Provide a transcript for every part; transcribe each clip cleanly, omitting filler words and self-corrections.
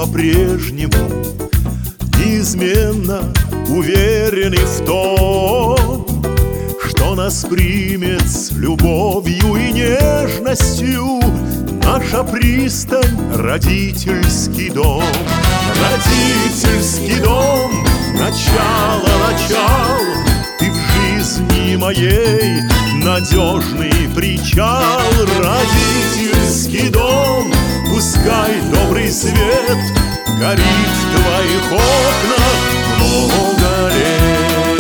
по-прежнему неизменно уверены в том, что нас примет с любовью и нежностью наша пристань, родительский дом. Родительский дом, начало начал, ты в жизни моей надежный причал. Родительский дом, пускай добрый свет горит в твоих окнах много лет.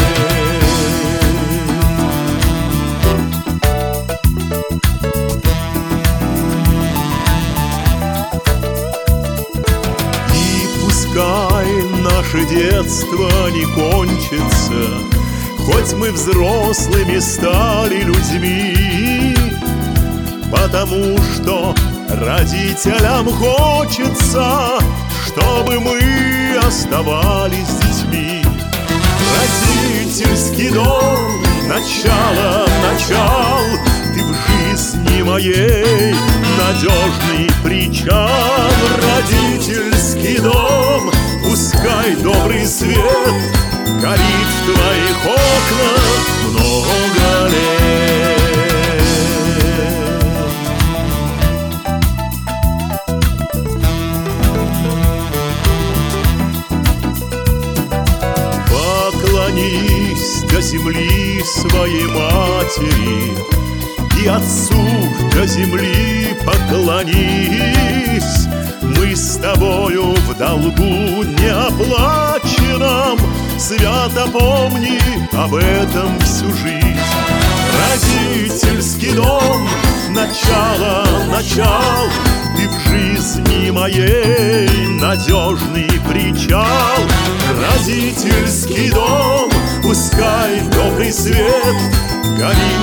И пускай наше детство не кончится, хоть мы взрослыми стали людьми, потому что родителям хочется, чтобы мы оставались детьми. Родительский дом, начало начал, ты в жизни моей надежный причал. Родительский дом, пускай добрый свет горит в твоих окнах много лет. Поклонись до земли своей матери, и отцу до земли поклонись. Мы с тобою в долгу неоплаченном, свято помни об этом всю жизнь. Родительский дом, начало начал, ты в жизни моей надежный причал. Родительский дом, пускай добрый свет горит